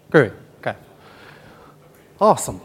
Great. Okay. Awesome.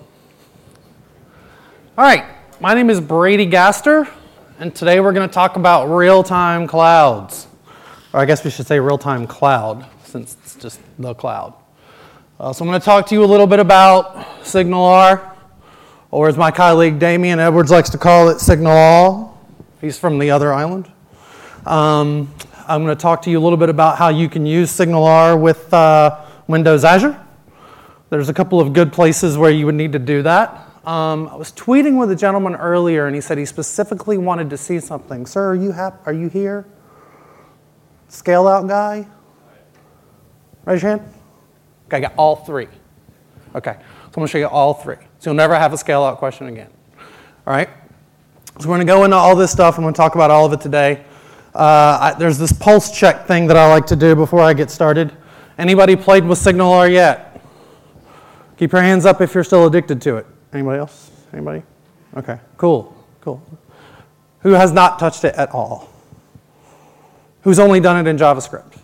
All right. My name is Brady Gaster, and today we're going to talk about real-time clouds. Or I guess we should say real-time cloud, since it's just the cloud. So I'm going to talk to you a little bit about SignalR, or as my colleague Damian Edwards likes to call it, SignalR. He's from the other island. I'm going to talk to you a little bit about how you can use SignalR with Windows Azure. There's a couple of good places where you would need to do that. I was tweeting with a gentleman earlier, and he said he specifically wanted to see something. Sir, are you here? Scale out guy? Raise your hand. Okay, I got all three. Okay, so I'm going to show you all three. So you'll never have a scale out question again. All right? So we're going to go into all this stuff. I'm going to talk about all of it today. There's this pulse check thing that I like to do before I get started. Anybody played with SignalR yet? Keep your hands up if you're still addicted to it. Anybody else? Anybody? Okay, cool. Who has not touched it at all? Who's only done it in JavaScript?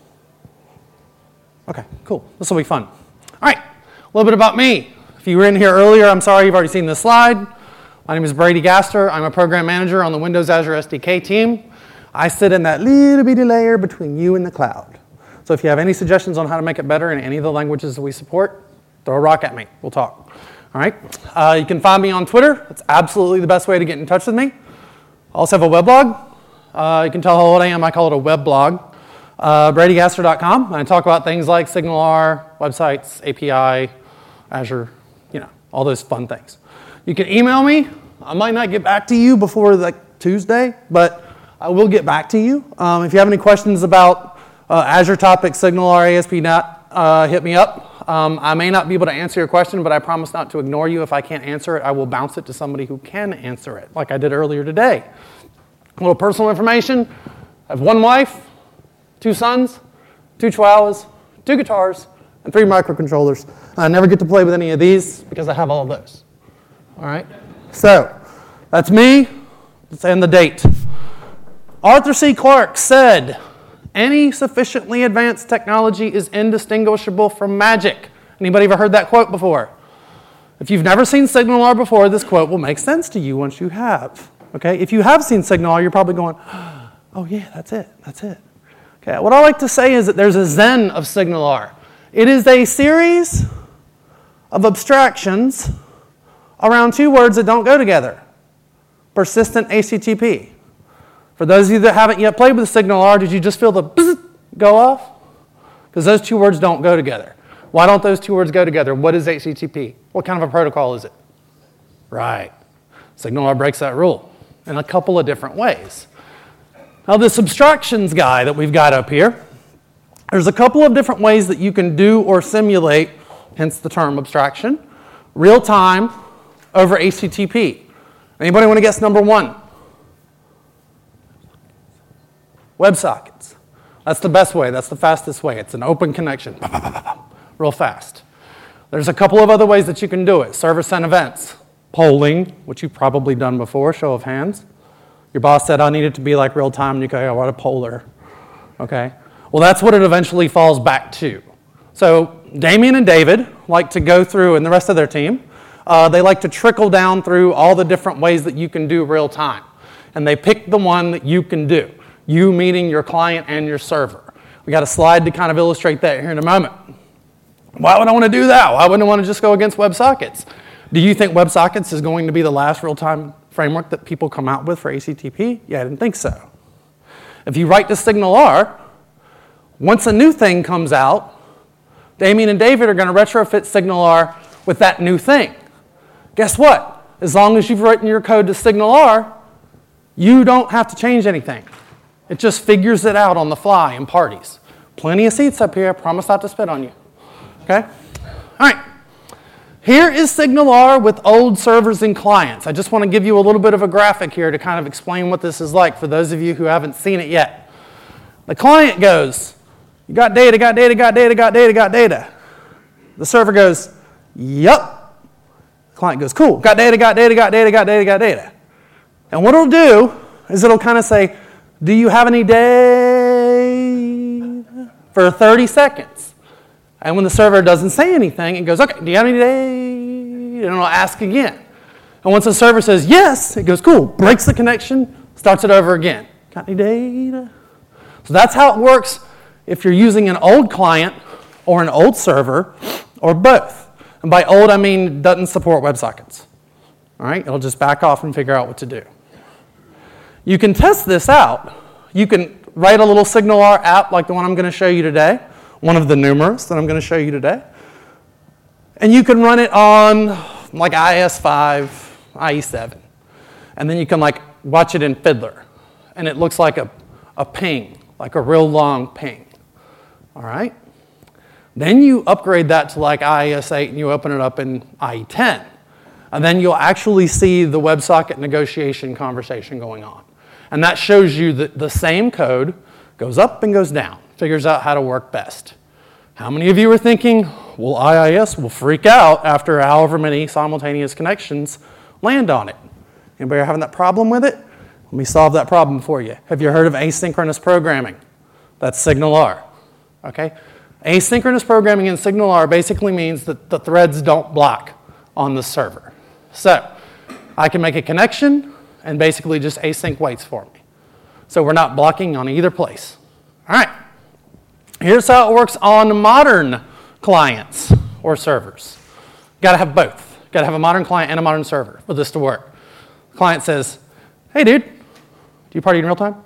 Okay, cool. This will be fun. All right, a little bit about me. If you were in here earlier, I'm sorry you've already seen this slide. My name is Brady Gaster. I'm a program manager on the Windows Azure SDK team. I sit in that little bitty layer between you and the cloud. So if you have any suggestions on how to make it better in any of the languages that we support, throw a rock at me. We'll talk. All right? You can find me on Twitter. It's absolutely the best way to get in touch with me. I also have a weblog. You can tell how old I am. I call it a web blog. BradyGaster.com. And I talk about things like SignalR, websites, API, Azure, all those fun things. You can email me. I might not get back to you before Tuesday, but I will get back to you. If you have any questions about Azure topics, SignalR, ASP.NET, hit me up. I may not be able to answer your question, but I promise not to ignore you. If I can't answer it, I will bounce it to somebody who can answer it, like I did earlier today. A little personal information. I have one wife, 2 sons, 2 chihuahuas, 2 guitars, and 3 microcontrollers. I never get to play with any of these because I have all of those. All right? So, that's me. Let's end the date. Arthur C. Clarke said, "Any sufficiently advanced technology is indistinguishable from magic." Anybody ever heard that quote before? If you've never seen SignalR before, this quote will make sense to you once you have. Okay? If you have seen SignalR, you're probably going, "Oh yeah, that's it. Okay, what I like to say is that there's a Zen of SignalR. It is a series of abstractions around 2 words that don't go together. Persistent HTTP. For those of you that haven't yet played with SignalR, did you just feel the bzz go off? Because those 2 words don't go together. Why don't those 2 words go together? What is HTTP? What kind of a protocol is it? Right. SignalR breaks that rule in a couple of different ways. Now, this abstractions guy that we've got up here, there's a couple of different ways that you can do or simulate, hence the term abstraction, real time over HTTP. Anybody want to guess number 1? WebSockets. That's the best way. That's the fastest way. It's an open connection. Real fast. There's a couple of other ways that you can do it. Server-sent events. Polling, which you've probably done before, show of hands. Your boss said, "I need it to be like real time," and you go, "I want a poller." Okay? Well, that's what it eventually falls back to. So Damian and David like to go through, and the rest of their team, they like to trickle down through all the different ways that you can do real time. And they pick the one that you can do. You meaning your client and your server. We got a slide to kind of illustrate that here in a moment. Why would I want to do that? Why wouldn't I want to just go against WebSockets? Do you think WebSockets is going to be the last real-time framework that people come out with for HTTP? Yeah, I didn't think so. If you write to SignalR, once a new thing comes out, Damian and David are going to retrofit SignalR with that new thing. Guess what? As long as you've written your code to SignalR, you don't have to change anything. It just figures it out on the fly in parties. Plenty of seats up here. I promise not to spit on you. Okay? All right. Here is SignalR with old servers and clients. I just want to give you a little bit of a graphic here to kind of explain what this is like for those of you who haven't seen it yet. The client goes, "You got data, got data, got data, got data, got data." The server goes, "Yup." The client goes, "Cool, got data, got data, got data, got data, got data." And what it'll do is it'll kind of say, "Do you have any data?" for 30 seconds. And when the server doesn't say anything, it goes, okay, do you have any data? And it'll ask again. And once the server says yes, it goes, cool, breaks the connection, starts it over again. Got any data? So that's how it works if you're using an old client or an old server or both. And by old, I mean it doesn't support WebSockets. All right, it'll just back off and figure out what to do. You can test this out. You can write a little SignalR app like the one I'm going to show you today, one of the numerous that I'm going to show you today. And you can run it on like IS5, IE7. And then you can like watch it in Fiddler. And it looks like a ping, like a real long ping. All right? Then you upgrade that to like IES8 and you open it up in IE10. And then you'll actually see the WebSocket negotiation conversation going on. And that shows you that the same code goes up and goes down, figures out how to work best. How many of you are thinking, well, IIS will freak out after however many simultaneous connections land on it? Anybody having that problem with it? Let me solve that problem for you. Have you heard of asynchronous programming? That's SignalR. Okay? Asynchronous programming in SignalR basically means that the threads don't block on the server. So I can make a connection and basically just async waits for me. So we're not blocking on either place. All right. Here's how it works on modern clients or servers. You've got to have both. You've got to have a modern client and a modern server for this to work. The client says, hey, dude, do you party in real time?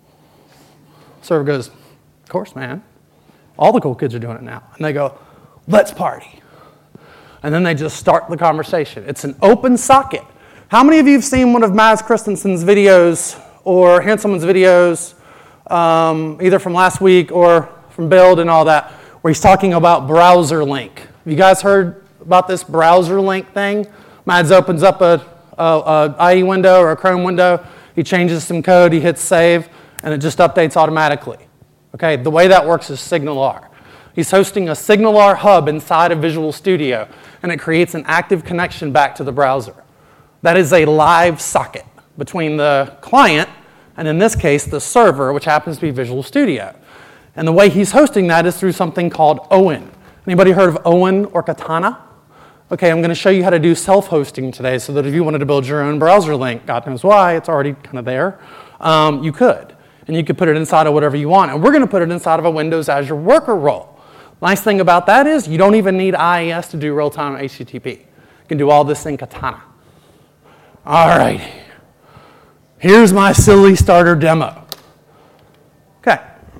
Server goes, of course, man. All the cool kids are doing it now. And they go, let's party. And then they just start the conversation. It's an open socket. How many of you have seen one of Mads Christensen's videos or Hanselman's videos, either from last week or from Build and all that, where he's talking about browser link? Have you guys heard about this browser link thing? Mads opens up a IE window or a Chrome window. He changes some code. He hits save, and it just updates automatically. Okay, the way that works is SignalR. He's hosting a SignalR hub inside of Visual Studio, and it creates an active connection back to the browser. That is a live socket between the client and, in this case, the server, which happens to be Visual Studio. And the way he's hosting that is through something called Owen. Anybody heard of Owen or Katana? Okay, I'm going to show you how to do self-hosting today so that if you wanted to build your own browser link, God knows why, it's already kind of there, you could. And you could put it inside of whatever you want. And we're going to put it inside of a Windows Azure Worker role. Nice thing about that is you don't even need IIS to do real-time HTTP. You can do all this in Katana. All right. Here's my silly starter demo. Okay.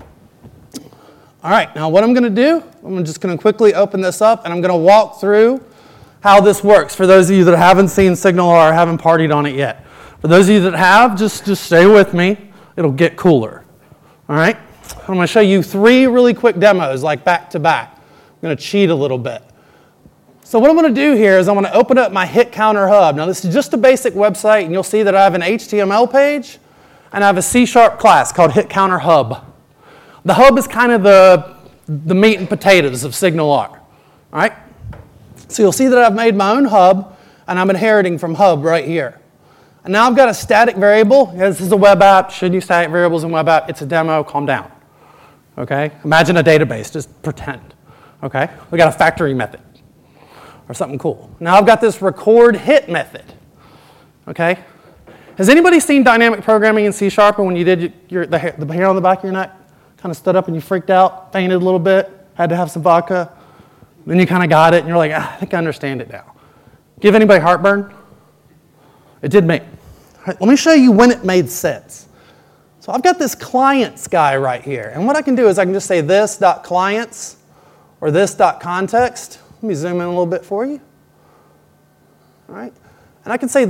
All right. Now what I'm going to do, I'm just going to quickly open this up, and I'm going to walk through how this works for those of you that haven't seen SignalR or haven't partied on it yet. For those of you that have, just stay with me. It'll get cooler. All right? I'm going to show you 3 really quick demos, like back to back. I'm going to cheat a little bit. So what I'm going to do here is I'm going to open up my Hit Counter Hub. Now this is just a basic website, and you'll see that I have an HTML page, and I have a C# class called Hit Counter Hub. The hub is kind of the meat and potatoes of SignalR. All right? So you'll see that I've made my own hub, and I'm inheriting from hub right here. And now I've got a static variable. This is a web app. Shouldn't use static variables in web app. It's a demo. Calm down. Okay? Imagine a database. Just pretend. Okay? We got a factory method or something cool. Now I've got this record hit method. Okay? Has anybody seen dynamic programming in C# and when you did the hair on the back of your neck kind of stood up and you freaked out, fainted a little bit, had to have some vodka? Then you kind of got it and you're like, I think I understand it now. Give anybody heartburn? It did me. Right, let me show you when it made sense. So I've got this clients guy right here. And what I can do is I can just say this.clients or this.context. Let me zoom in a little bit for you. All right. And I can say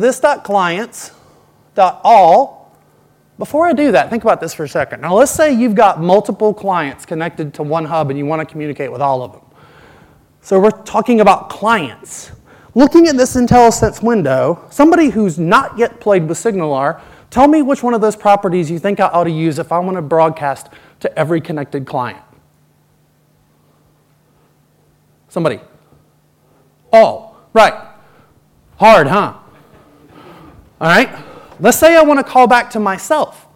this.clients.all. Before I do that, think about this for a second. Now let's say you've got multiple clients connected to one hub and you want to communicate with all of them. So we're talking about clients. Looking at this IntelliSense window, somebody who's not yet played with SignalR, tell me which one of those properties you think I ought to use if I want to broadcast to every connected client. Somebody. All. Right. Hard, huh? All right. Let's say I want to call back to myself.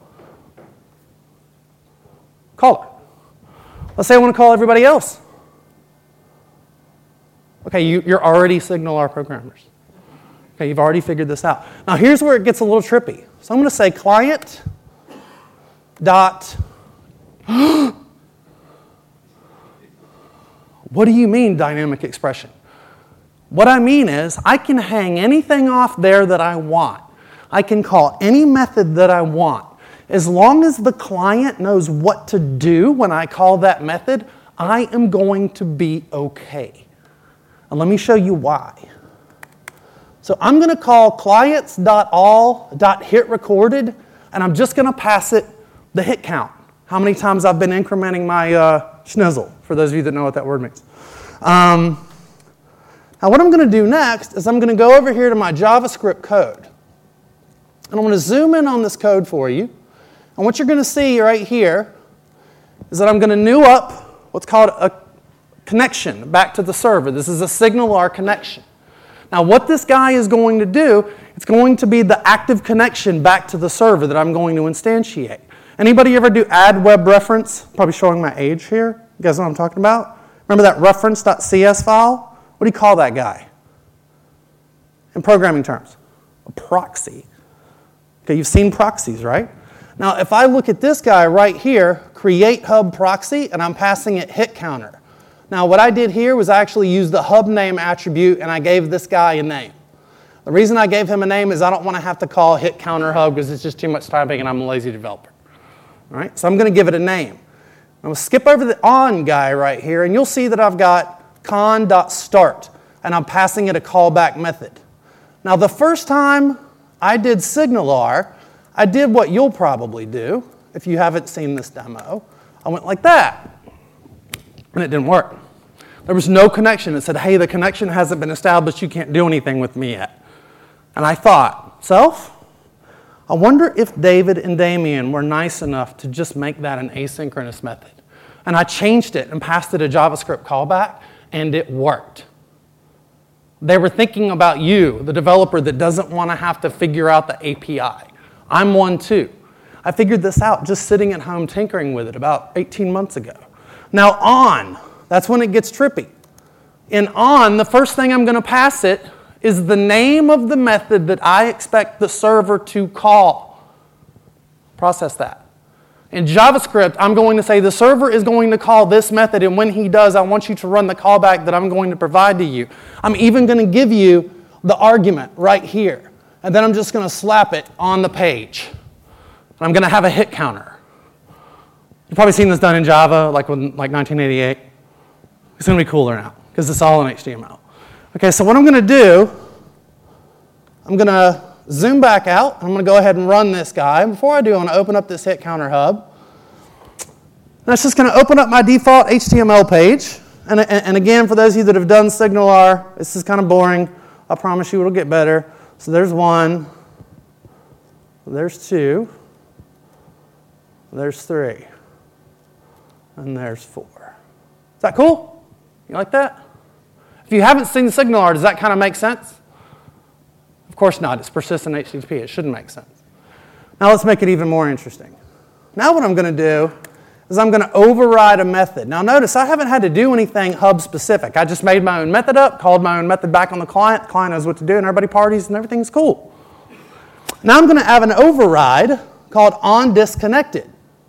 Caller. Let's say I want to call everybody else. Okay, you're already SignalR programmers. Okay, you've already figured this out. Now here's where it gets a little trippy. So I'm going to say client dot. What do you mean dynamic expression? What I mean is I can hang anything off there that I want. I can call any method that I want. As long as the client knows what to do when I call that method, I am going to be okay. And let me show you why. So I'm going to call clients.all.hitRecorded, and I'm just going to pass it the hit count. How many times I've been incrementing my schnizzle, for those of you that know what that word means. Now what I'm going to do next is I'm going to go over here to my JavaScript code. And I'm going to zoom in on this code for you. And what you're going to see right here is that I'm going to new up what's called a connection back to the server. This is a SignalR connection. Now what this guy is going to do, it's going to be the active connection back to the server that I'm going to instantiate. Anybody ever do add web reference? Probably showing my age here. You guys know what I'm talking about? Remember that reference.cs file? What do you call that guy in programming terms? A proxy. Okay, you've seen proxies, right? Now, if I look at this guy right here, create hub proxy, and I'm passing it hit counter. Now, what I did here was I actually used the hub name attribute, and I gave this guy a name. The reason I gave him a name is I don't want to have to call hit counter hub because it's just too much typing, and I'm a lazy developer. All right, so I'm going to give it a name. I'm going to skip over the on guy right here, and you'll see that I've got con.start, and I'm passing it a callback method. Now, the first time I did SignalR, I did what you'll probably do if you haven't seen this demo. I went like that, and it didn't work. There was no connection. It said, hey, the connection hasn't been established. You can't do anything with me yet. And I thought, self, I wonder if David and Damien were nice enough to just make that an asynchronous method. And I changed it and passed it a JavaScript callback, and it worked. They were thinking about you, the developer that doesn't want to have to figure out the API. I'm one too. I figured this out just sitting at home tinkering with it about 18 months ago. Now on, that's when it gets trippy. In on, the first thing I'm going to pass it is the name of the method that I expect the server to call. Process that. In JavaScript, I'm going to say the server is going to call this method, and when he does, I want you to run the callback that I'm going to provide to you. I'm even going to give you the argument right here, and then I'm just going to slap it on the page. And I'm going to have a hit counter. You've probably seen this done in Java, like 1988. It's going to be cooler now, because it's all in HTML. Okay, so what I'm going to do, I'm going to zoom back out. I'm going to go ahead and run this guy. Before I do, I'm going to open up this hit counter hub. And it's just going to open up my default HTML page. And again, for those of you that have done SignalR, this is kind of boring. I promise you it'll get better. So there's one. There's two. There's three. And there's four. Is that cool? You like that? If you haven't seen SignalR, does that kind of make sense? Of course not. It's persistent HTTP. It shouldn't make sense. Now let's make it even more interesting. Now what I'm going to do is I'm going to override a method. Now notice I haven't had to do anything hub specific. I just made my own method up, called my own method back on the client. The client knows what to do, and everybody parties, and everything's cool. Now I'm going to have an override called onDisconnected.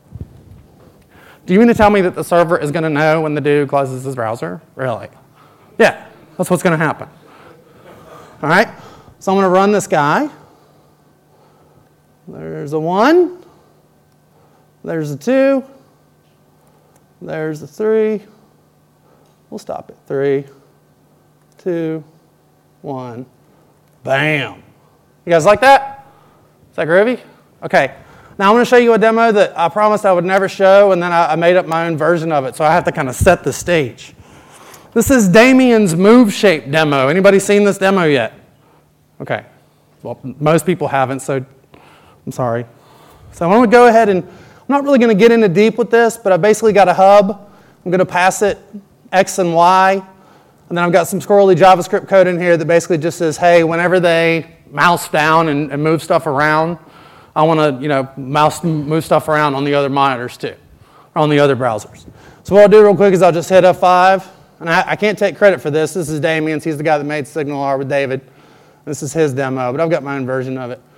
Do you mean to tell me that the server is going to know when the dude closes his browser? Really? Yeah, that's what's going to happen. All right, so I'm going to run this guy. There's a 1. There's a 2. There's a 3. We'll stop at 3, 2, 1. Bam. You guys like that? Is that groovy? Okay. Now I'm going to show you a demo that I promised I would never show, and then I made up my own version of it, so I have to kind of set the stage. This is Damien's Move Shape demo. Anybody seen this demo yet? Okay. Well, most people haven't, so I'm sorry. So I'm going to go ahead and, I'm not really going to get into deep with this, but I basically got a hub. I'm going to pass it X and Y, and then I've got some squirrely JavaScript code in here that basically just says, hey, whenever they mouse down and move stuff around, I want to, move stuff around on the other monitors too, or on the other browsers. So what I'll do real quick is I'll just hit F5, and I can't take credit for this. This is Damien's. He's the guy that made SignalR with David. This is his demo, but I've got my own version of it.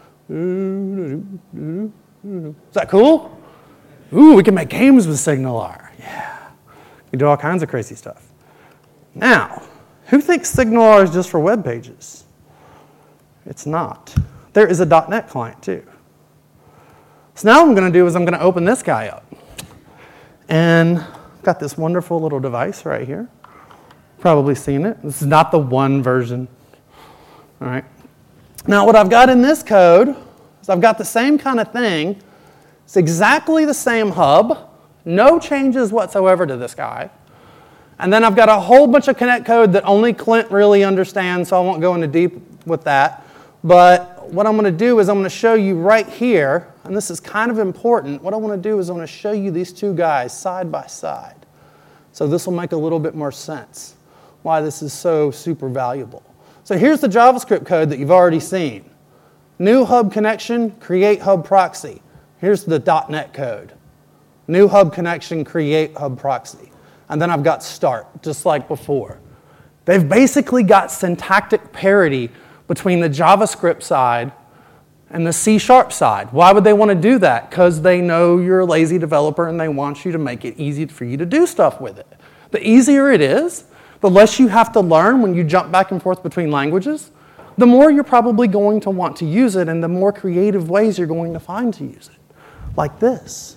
Is that cool? Ooh, we can make games with SignalR. Yeah. We do all kinds of crazy stuff. Now, who thinks SignalR is just for web pages? It's not. There is a .NET client too. So now what I'm going to do is I'm going to open this guy up. And I've got this wonderful little device right here. Probably seen it. This is not the one version. All right. Now what I've got in this code is I've got the same kind of thing. It's exactly the same hub. No changes whatsoever to this guy. And then I've got a whole bunch of Connect code that only Clint really understands, so I won't go into deep with that. But what I'm going to do is I'm going to show you right here, and this is kind of important. What I want to do is I'm going to show you these two guys side by side. So this will make a little bit more sense why this is so super valuable. So here's the JavaScript code that you've already seen. New hub connection, create hub proxy. Here's the .NET code. New hub connection, create hub proxy. And then I've got start, just like before. They've basically got syntactic parity between the JavaScript side and the C# side. Why would they want to do that? Because they know you're a lazy developer and they want you to make it easy for you to do stuff with it. The easier it is, the less you have to learn when you jump back and forth between languages, the more you're probably going to want to use it and the more creative ways you're going to find to use it. Like this.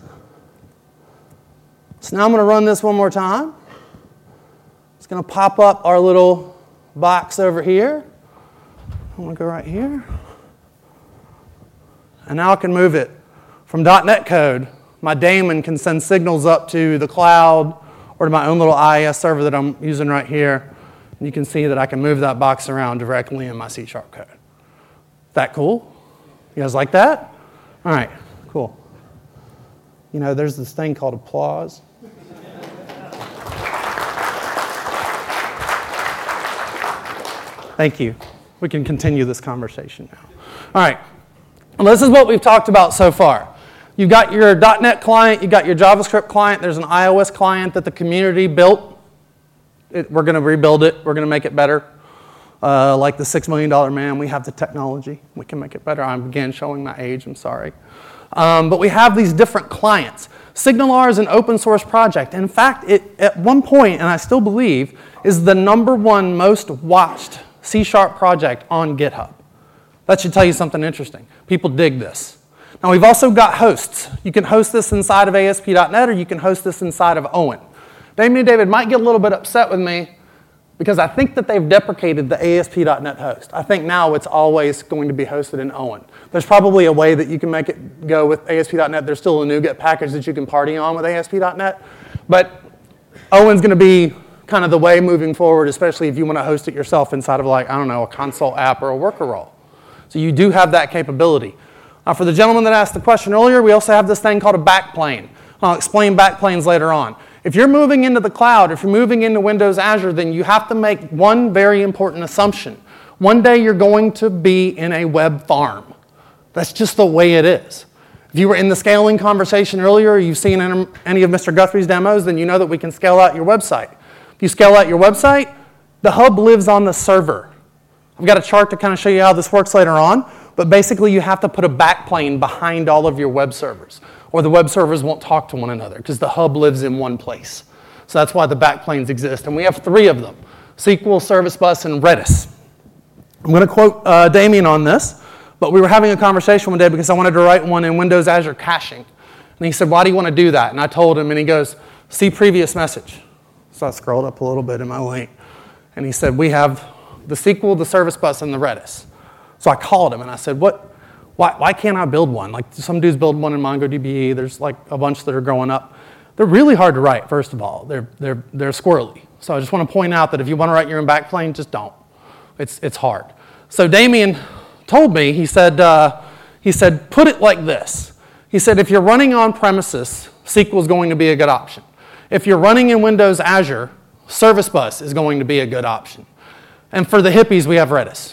So now I'm going to run this one more time. It's going to pop up our little box over here. I'm going to go right here. And now I can move it from .NET code. My daemon can send signals up to the cloud or to my own little IIS server that I'm using right here. And you can see that I can move that box around directly in my C# code. That cool? You guys like that? All right, cool. You know, there's this thing called applause. Thank you. We can continue this conversation now. All right. Well, this is what we've talked about so far. You've got your .NET client. You've got your JavaScript client. There's an iOS client that the community built. We're going to rebuild it. We're going to make it better. Like the $6 million man, we have the technology. We can make it better. I'm again showing my age. I'm sorry. But we have these different clients. SignalR is an open source project. In fact, it at one point, and I still believe, is the #1 most watched C# project on GitHub. That should tell you something interesting. People dig this. Now we've also got hosts. You can host this inside of ASP.NET or you can host this inside of Owen. Damien and David might get a little bit upset with me because I think that they've deprecated the ASP.NET host. I think now it's always going to be hosted in Owen. There's probably a way that you can make it go with ASP.NET. There's still a NuGet package that you can party on with ASP.NET. But Owen's going to be kind of the way moving forward, especially if you want to host it yourself inside of like, I don't know, a console app or a worker role. So you do have that capability. For the gentleman that asked the question earlier, we also have this thing called a backplane. I'll explain backplanes later on. If you're moving into the cloud, if you're moving into Windows Azure, then you have to make one very important assumption. One day you're going to be in a web farm. That's just the way it is. If you were in the scaling conversation earlier, or you've seen any of Mr. Guthrie's demos, then you know that we can scale out your website. If you scale out your website, the hub lives on the server. I've got a chart to kind of show you how this works later on, but basically you have to put a backplane behind all of your web servers, or the web servers won't talk to one another because the hub lives in one place. So that's why the backplanes exist, and we have 3 of them: SQL, Service Bus, and Redis. I'm going to quote Damien on this, but we were having a conversation one day because I wanted to write one in Windows Azure caching. And he said, why do you want to do that? And I told him, and he goes, see previous message. So I scrolled up a little bit in my link, and he said, we have the SQL, the Service Bus, and the Redis. So I called him, and I said, why can't I build one? Like some dudes build one in MongoDB. There's like a bunch that are growing up. They're really hard to write, first of all. They're squirrely. So I just want to point out that if you want to write your own backplane, just don't. It's hard. So Damien told me, he said, put it like this. He said, if you're running on premises, SQL is going to be a good option. If you're running in Windows Azure, Service Bus is going to be a good option. And for the hippies, we have Redis.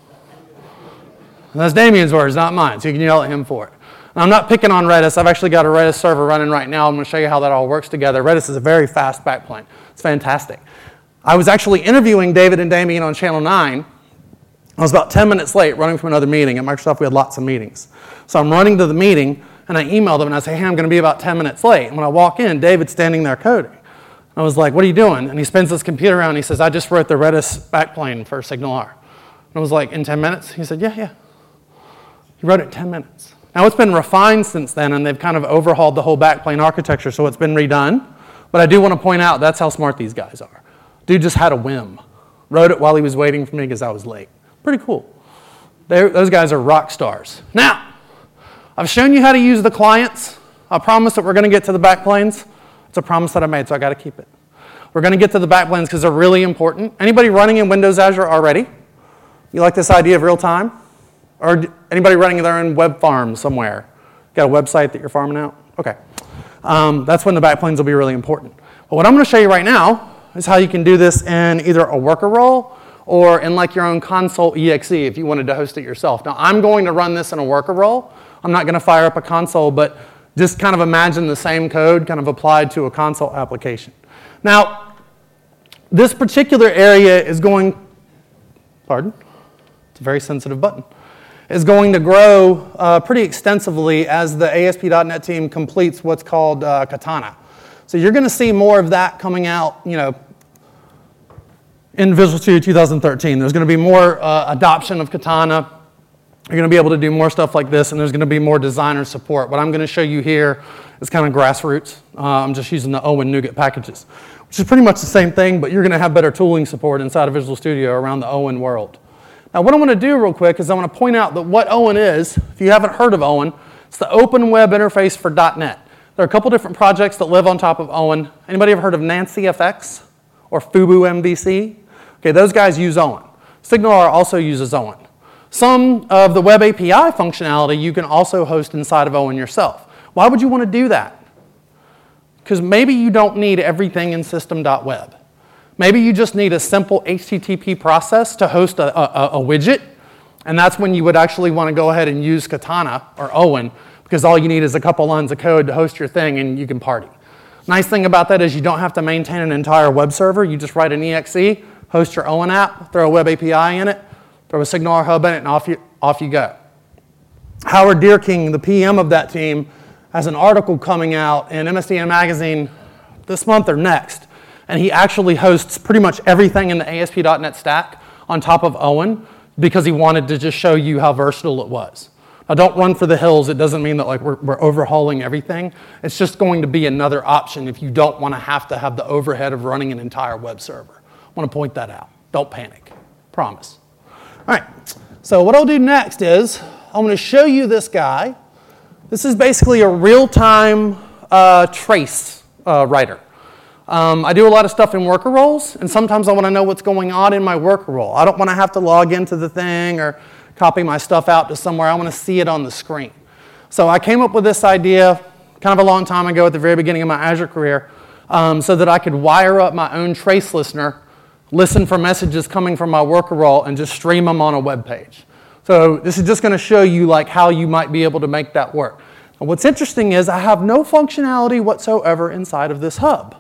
And that's Damien's words, not mine, so you can yell at him for it. And I'm not picking on Redis. I've actually got a Redis server running right now. I'm going to show you how that all works together. Redis is a very fast backplane. It's fantastic. I was actually interviewing David and Damien on Channel 9. I was about 10 minutes late running from another meeting. At Microsoft, we had lots of meetings. So I'm running to the meeting, and I emailed them, and I say, hey, I'm going to be about 10 minutes late. And when I walk in, David's standing there coding. I was like, what are you doing? And he spins his computer around, and he says, I just wrote the Redis backplane for SignalR. And I was like, in 10 minutes? He said, yeah. He wrote it in 10 minutes. Now, it's been refined since then, and they've kind of overhauled the whole backplane architecture, so it's been redone. But I do want to point out that's how smart these guys are. Dude just had a whim. Wrote it while he was waiting for me because I was late. Pretty cool. Those guys are rock stars. Now, I've shown you how to use the clients. I promise that we're going to get to the backplanes. It's a promise that I made, so I got to keep it. We're going to get to the backplanes because they're really important. Anybody running in Windows Azure already? You like this idea of real time? Or anybody running their own web farm somewhere? Got a website that you're farming out? Okay. That's when the backplanes will be really important. But what I'm going to show you right now is how you can do this in either a worker role or in like your own console exe if you wanted to host it yourself. Now, I'm going to run this in a worker role. I'm not going to fire up a console, but just kind of imagine the same code kind of applied to a console application. Now, this particular area is going, pardon? It's a very sensitive button. Is going to grow pretty extensively as the ASP.NET team completes what's called Katana. So you're going to see more of that coming out, in Visual Studio 2013. There's going to be more adoption of Katana. You're going to be able to do more stuff like this, and there's going to be more designer support. What I'm going to show you here is kind of grassroots. I'm just using the Owen NuGet packages, which is pretty much the same thing, but you're going to have better tooling support inside of Visual Studio around the Owen world. Now, what I want to do real quick is I want to point out that what Owen is, if you haven't heard of Owen, it's the open web interface for .NET. There are a couple different projects that live on top of Owen. Anybody ever heard of NancyFX or Fubu MVC? Okay, those guys use Owen. SignalR also uses Owen. Some of the web API functionality you can also host inside of Owen yourself. Why would you want to do that? Because maybe you don't need everything in system.web. Maybe you just need a simple HTTP process to host a widget, and that's when you would actually want to go ahead and use Katana or Owen, because all you need is a couple lines of code to host your thing, and you can party. Nice thing about that is you don't have to maintain an entire web server. You just write an exe, host your Owen app, throw a web API in it, throw a SignalR hub in it, and off you go. Howard Deerking, the PM of that team, has an article coming out in MSDN Magazine this month or next. And he actually hosts pretty much everything in the ASP.NET stack on top of Owen because he wanted to just show you how versatile it was. Now, don't run for the hills. It doesn't mean that like we're overhauling everything. It's just going to be another option if you don't want to have the overhead of running an entire web server. I want to point that out. Don't panic. Promise. All right. So what I'll do next is I'm going to show you this guy. This is basically a real-time trace writer. I do a lot of stuff in worker roles, and sometimes I want to know what's going on in my worker role. I don't want to have to log into the thing or copy my stuff out to somewhere. I want to see it on the screen. So I came up with this idea kind of a long time ago at the very beginning of my Azure career so that I could wire up my own trace listener, listen for messages coming from my worker role, and just stream them on a web page. So this is just going to show you like how you might be able to make that work. And what's interesting is I have no functionality whatsoever inside of this hub.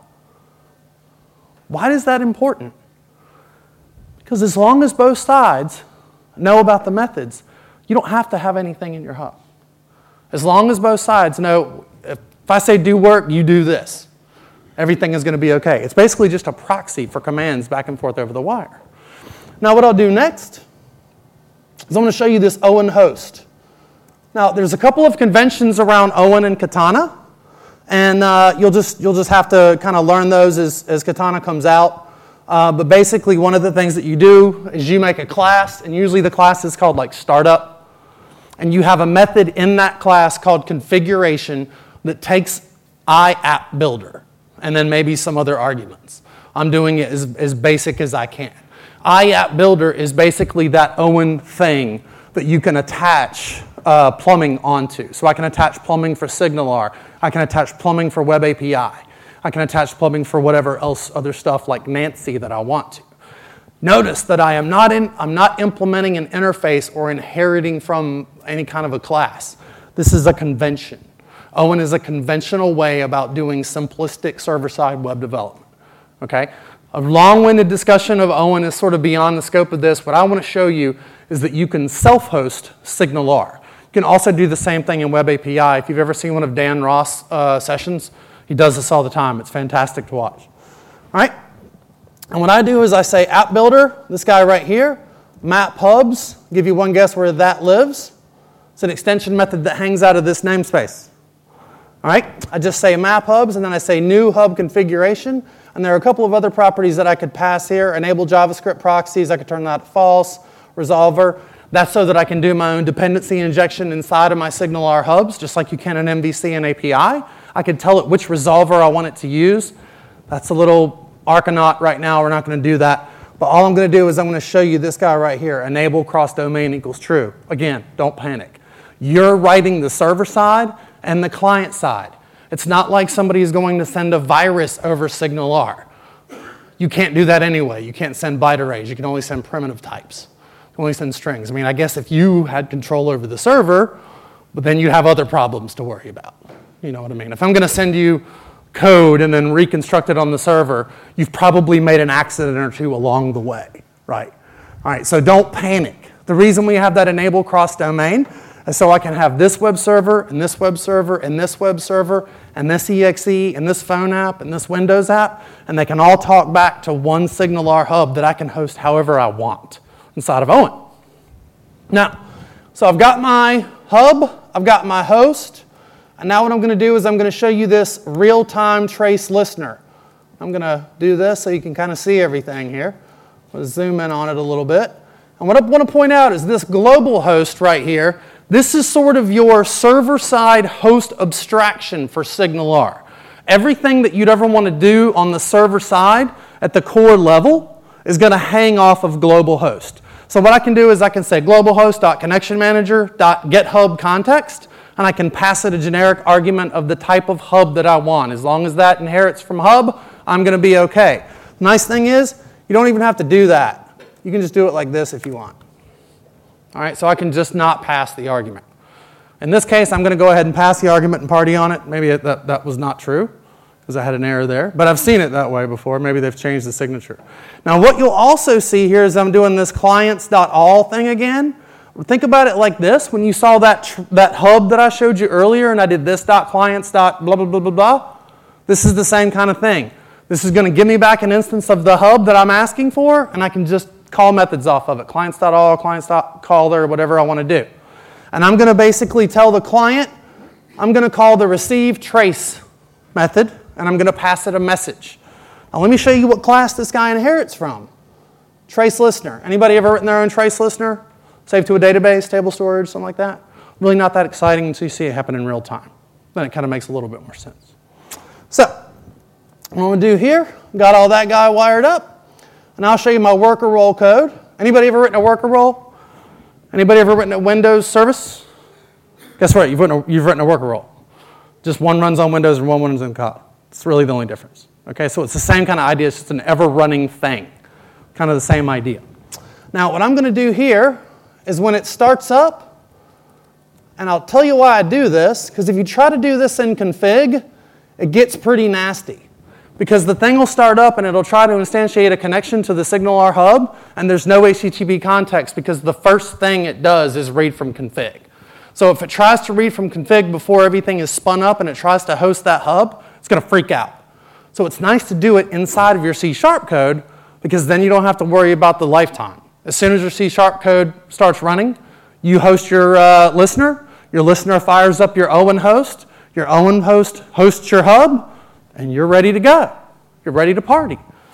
Why is that important? Because as long as both sides know about the methods, you don't have to have anything in your hub. As long as both sides know, if I say do work, you do this, everything is going to be okay. It's basically just a proxy for commands back and forth over the wire. Now what I'll do next is I'm going to show you this Owen host. Now there's a couple of conventions around Owen and Katana. And you'll just have to kind of learn those as Katana comes out. But basically, one of the things that you do is you make a class, and usually the class is called like startup. And you have a method in that class called configuration that takes iAppBuilder, and then maybe some other arguments. I'm doing it as basic as I can. iAppBuilder is basically that Owen thing that you can attach plumbing onto. So I can attach plumbing for SignalR. I can attach plumbing for Web API. I can attach plumbing for whatever else other stuff like Nancy that I want to. Notice that I'm not implementing an interface or inheriting from any kind of a class. This is a convention. Owen is a conventional way about doing simplistic server-side web development. Okay? A long-winded discussion of Owen is sort of beyond the scope of this. What I want to show you is that you can self-host SignalR. You can also do the same thing in Web API. If you've ever seen one of Dan Ross' sessions, he does this all the time. It's fantastic to watch. All right? And what I do is I say app builder, this guy right here, map hubs, give you one guess where that lives. It's an extension method that hangs out of this namespace. All right? I just say map hubs, and then I say new hub configuration. And there are a couple of other properties that I could pass here. Enable JavaScript proxies, I could turn that to false. Resolver, that's so that I can do my own dependency injection inside of my SignalR hubs, just like you can in MVC and API. I could tell it which resolver I want it to use. That's a little Archinaut right now. We're not going to do that. But all I'm going to do is I'm going to show you this guy right here, enable cross-domain equals true. Again, don't panic. You're writing the server side and the client side. It's not like somebody is going to send a virus over SignalR. You can't do that anyway. You can't send byte arrays. You can only send primitive types. You can only send strings. I mean, I guess if you had control over the server, but then you'd have other problems to worry about. You know what I mean? If I'm going to send you code and then reconstruct it on the server, you've probably made an accident or two along the way, right? All right, so don't panic. The reason we have that enable cross-domain is so I can have this web server, and this web server, and this web server, and this EXE, and this phone app, and this Windows app, and they can all talk back to one SignalR hub that I can host however I want inside of Owen. Now, so I've got my hub, I've got my host, and now what I'm going to do is I'm going to show you this real-time trace listener. I'm going to do this so you can kind of see everything here. I'm going to zoom in on it a little bit. And what I want to point out is this global host right here. This is sort of your server-side host abstraction for SignalR. Everything that you'd ever want to do on the server side at the core level is going to hang off of global host. So what I can do is I can say global host.connectionmanager.getHub context, and I can pass it a generic argument of the type of hub that I want. As long as that inherits from hub, I'm going to be okay. The nice thing is, you don't even have to do that. You can just do it like this if you want. All right, so I can just not pass the argument. In this case, I'm going to go ahead and pass the argument and party on it. Maybe that was not true because I had an error there, but I've seen it that way before. Maybe they've changed the signature. Now, what you'll also see here is I'm doing this clients.all thing again. Think about it like this. When you saw that hub that I showed you earlier and I did this .clients blah, blah, blah, blah, blah, this is the same kind of thing. This is going to give me back an instance of the hub that I'm asking for, and I can just call methods off of it, clients.all, clients.caller, whatever I want to do. And I'm going to basically tell the client, I'm going to call the receive trace method, and I'm going to pass it a message. Now let me show you what class this guy inherits from. Trace listener. Anybody ever written their own trace listener? Saved to a database, table storage, something like that? Really not that exciting until you see it happen in real time. Then it kind of makes a little bit more sense. So, what I'm going to do here, got all that guy wired up. And I'll show you my worker role code. Anybody ever written a worker role? Anybody ever written a Windows service? Guess what? You've written a worker role. Just one runs on Windows and one runs on COD. It's really the only difference. Okay, so it's the same kind of idea. It's just an ever-running thing. Kind of the same idea. Now, what I'm going to do here is when it starts up, and I'll tell you why I do this, because if you try to do this in config, it gets pretty nasty. Because the thing will start up and it'll try to instantiate a connection to the SignalR hub, and there's no HTTP context because the first thing it does is read from config. So if it tries to read from config before everything is spun up and it tries to host that hub, it's going to freak out. So it's nice to do it inside of your C# code because then you don't have to worry about the lifetime. As soon as your C# code starts running, you host your listener fires up your Owen host hosts your hub, and you're ready to go. You're ready to party.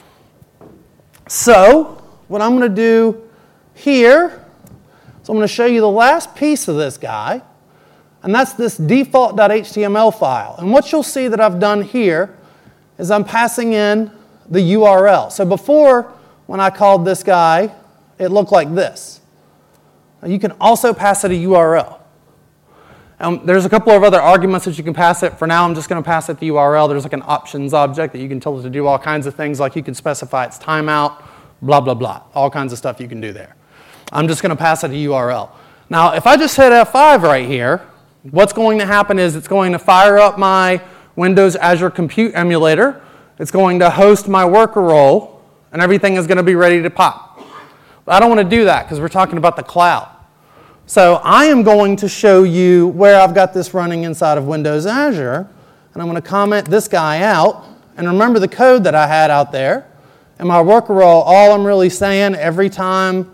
So what I'm going to do here is I'm going to show you the last piece of this guy, and that's this default.html file. And what you'll see that I've done here is I'm passing in the URL. So before, when I called this guy, it looked like this. Now you can also pass it a URL. There's a couple of other arguments that you can pass it. For now, I'm just going to pass it the URL. There's like an options object that you can tell it to do all kinds of things, like you can specify its timeout, blah, blah, blah. All kinds of stuff you can do there. I'm just going to pass it a URL. Now, if I just hit F5 right here, what's going to happen is it's going to fire up my Windows Azure Compute emulator. It's going to host my worker role, and everything is going to be ready to pop. But I don't want to do that because we're talking about the cloud. So I am going to show you where I've got this running inside of Windows Azure, and I'm going to comment this guy out. And remember the code that I had out there. In my worker role, all I'm really saying every time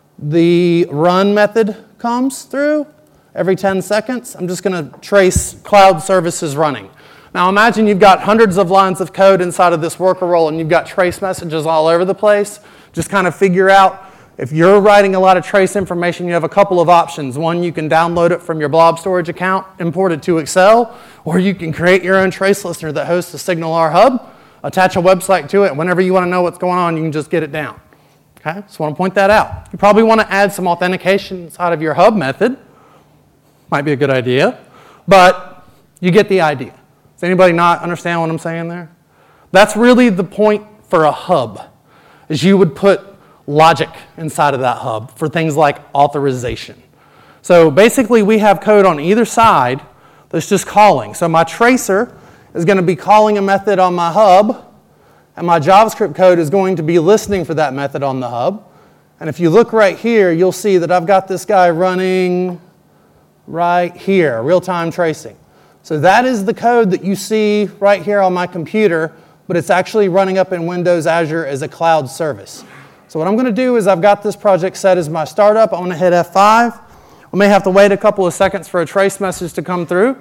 the run method comes through, every 10 seconds, I'm just going to trace cloud services running. Now imagine you've got hundreds of lines of code inside of this worker role and you've got trace messages all over the place. Just kind of figure out, if you're writing a lot of trace information, you have a couple of options. One, you can download it from your blob storage account, import it to Excel, or you can create your own trace listener that hosts a SignalR hub, attach a website to it, and whenever you want to know what's going on, you can just get it down. Okay, just want to point that out. You probably want to add some authentication inside of your hub method. Might be a good idea, but you get the idea. Does anybody not understand what I'm saying there? That's really the point for a hub, is you would put logic inside of that hub for things like authorization. So basically we have code on either side that's just calling. So my tracer is going to be calling a method on my hub, and my JavaScript code is going to be listening for that method on the hub. And if you look right here, you'll see that I've got this guy running right here, real-time tracing. So that is the code that you see right here on my computer, but it's actually running up in Windows Azure as a cloud service. So what I'm going to do is I've got this project set as my startup. I'm going to hit F5. We may have to wait a couple of seconds for a trace message to come through.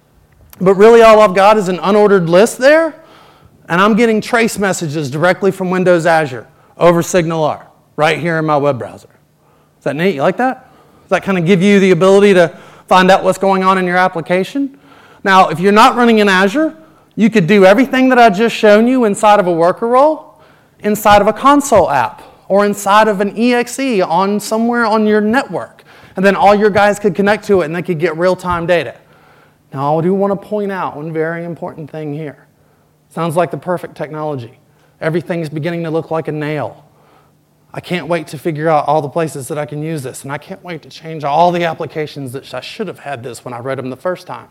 But really all I've got is an unordered list there, and I'm getting trace messages directly from Windows Azure over SignalR right here in my web browser. Is that neat? You like that? Does that kind of give you the ability to find out what's going on in your application? Now, if you're not running in Azure, you could do everything that I just shown you inside of a worker role, inside of a console app, or inside of an EXE on somewhere on your network. And then all your guys could connect to it and they could get real-time data. Now, I do want to point out one very important thing here. Sounds like the perfect technology. Everything's beginning to look like a nail. I can't wait to figure out all the places that I can use this, and I can't wait to change all the applications that I should have had this when I read them the first time.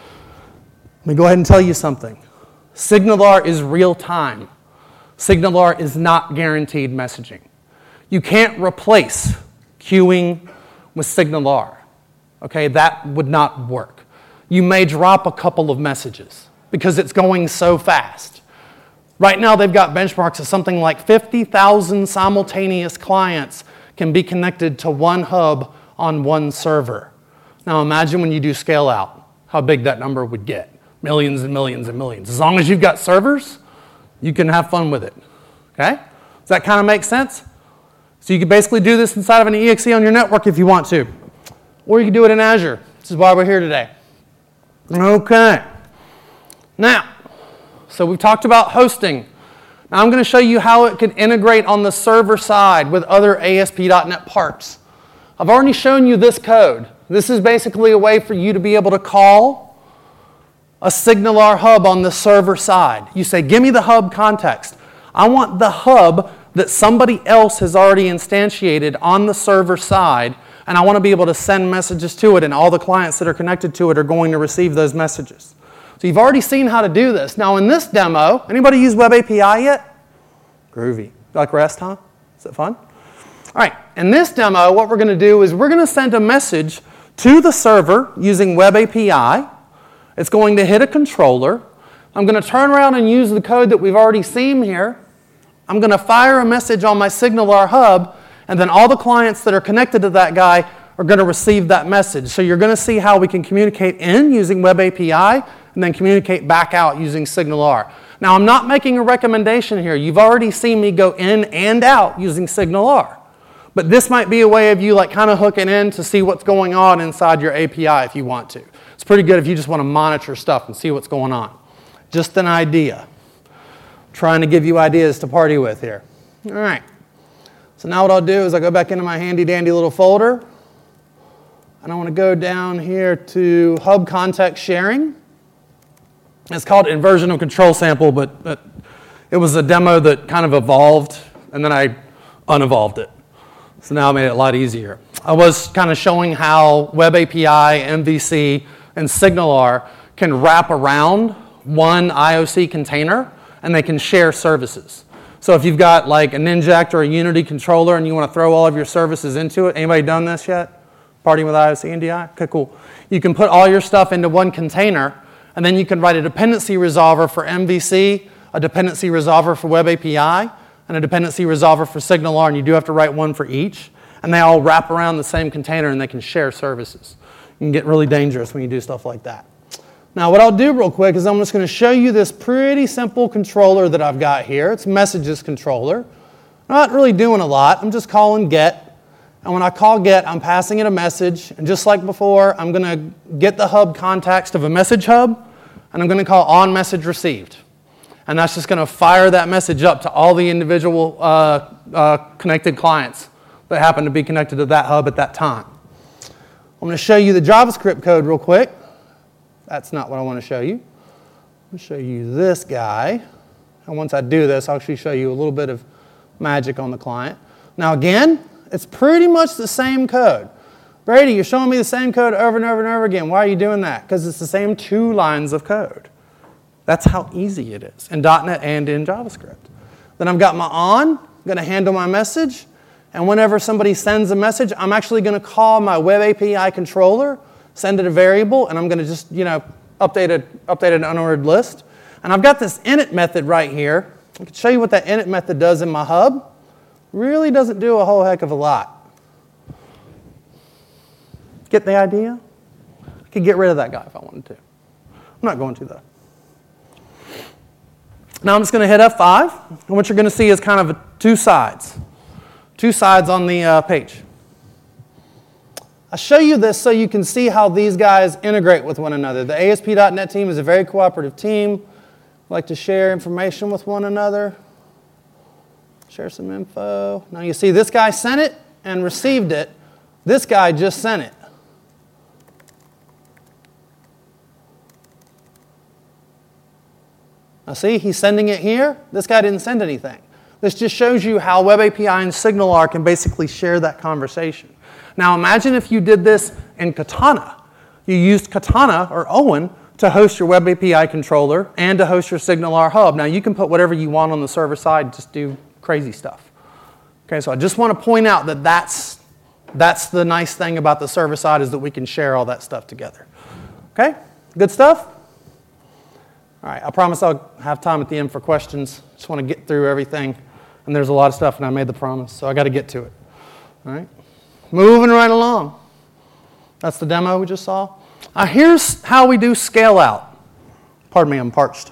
Let me go ahead and tell you something. SignalR is real-time. SignalR is not guaranteed messaging. You can't replace queuing with SignalR. Okay, that would not work. You may drop a couple of messages because it's going so fast. Right now they've got benchmarks of something like 50,000 simultaneous clients can be connected to one hub on one server. Now imagine when you do scale out, how big that number would get. Millions and millions and millions. As long as you've got servers, you can have fun with it. Okay? Does that kind of make sense? So you can basically do this inside of an EXE on your network if you want to. Or you can do it in Azure. This is why we're here today. Okay. Now, so we've talked about hosting. Now I'm going to show you how it can integrate on the server side with other ASP.NET parts. I've already shown you this code. This is basically a way for you to be able to call a SignalR hub on the server side. You say, give me the hub context. I want the hub that somebody else has already instantiated on the server side, and I want to be able to send messages to it, and all the clients that are connected to it are going to receive those messages. So you've already seen how to do this. Now in this demo, anybody use Web API yet? Groovy. Like REST, huh? Is it fun? All right, in this demo, what we're going to do is we're going to send a message to the server using Web API. It's going to hit a controller. I'm going to turn around and use the code that we've already seen here. I'm going to fire a message on my SignalR hub, and then all the clients that are connected to that guy are going to receive that message. So you're going to see how we can communicate in using Web API and then communicate back out using SignalR. Now, I'm not making a recommendation here. You've already seen me go in and out using SignalR. But this might be a way of you like kind of hooking in to see what's going on inside your API if you want to. It's pretty good if you just want to monitor stuff and see what's going on. Just an idea. Trying to give you ideas to party with here. All right. So now what I'll do is I'll go back into my handy dandy little folder, and I want to go down here to Hub Context Sharing. It's called Inversion of Control Sample, but it was a demo that kind of evolved, and then I unevolved it. So now I made it a lot easier. I was kind of showing how Web API, MVC, and SignalR can wrap around one IOC container, and they can share services. So if you've got like an Ninject or a Unity controller and you want to throw all of your services into it, anybody done this yet? Partying with IOC and DI? Okay, cool. You can put all your stuff into one container, and then you can write a dependency resolver for MVC, a dependency resolver for Web API, and a dependency resolver for SignalR, and you do have to write one for each. And they all wrap around the same container, and they can share services. You can get really dangerous when you do stuff like that. Now, what I'll do real quick is I'm just going to show you this pretty simple controller that I've got here. It's a messages controller. I'm not really doing a lot. I'm just calling get. And when I call get, I'm passing it a message. And just like before, I'm going to get the hub context of a message hub, and I'm going to call on message received. And that's just going to fire that message up to all the individual connected clients that happen to be connected to that hub at that time. I'm going to show you the JavaScript code real quick. That's not what I want to show you. I'm going to show you this guy. And once I do this, I'll actually show you a little bit of magic on the client. Now again, it's pretty much the same code. Brady, you're showing me the same code over and over and over again. Why are you doing that? Because it's the same 2 lines of code. That's how easy it is in .NET and in JavaScript. Then I've got my on, I'm going to handle my message, and whenever somebody sends a message, I'm actually going to call my Web API controller, send it a variable, and I'm going to just, update an unordered list. And I've got this init method right here. I can show you what that init method does in my hub. Really doesn't do a whole heck of a lot. Get the idea? I could get rid of that guy if I wanted to. I'm not going to, though. Now I'm just going to hit F5, and what you're going to see is kind of 2 sides. 2 sides on the page. I'll show you this so you can see how these guys integrate with one another. The ASP.NET team is a very cooperative team. We like to share information with one another. Share some info. Now you see this guy sent it and received it. This guy just sent it. Now see, he's sending it here. This guy didn't send anything. This just shows you how Web API and SignalR can basically share that conversation. Now imagine if you did this in Katana. You used Katana or Owen to host your Web API controller and to host your SignalR hub. Now you can put whatever you want on the server side, just do crazy stuff. Okay, so I just want to point out that that's the nice thing about the server side is that we can share all that stuff together. Okay, good stuff? All right, I promise I'll have time at the end for questions. Just want to get through everything. And there's a lot of stuff, and I made the promise, so I got to get to it. All right, moving right along. That's the demo we just saw. Here's how we do scale out. Pardon me, I'm parched.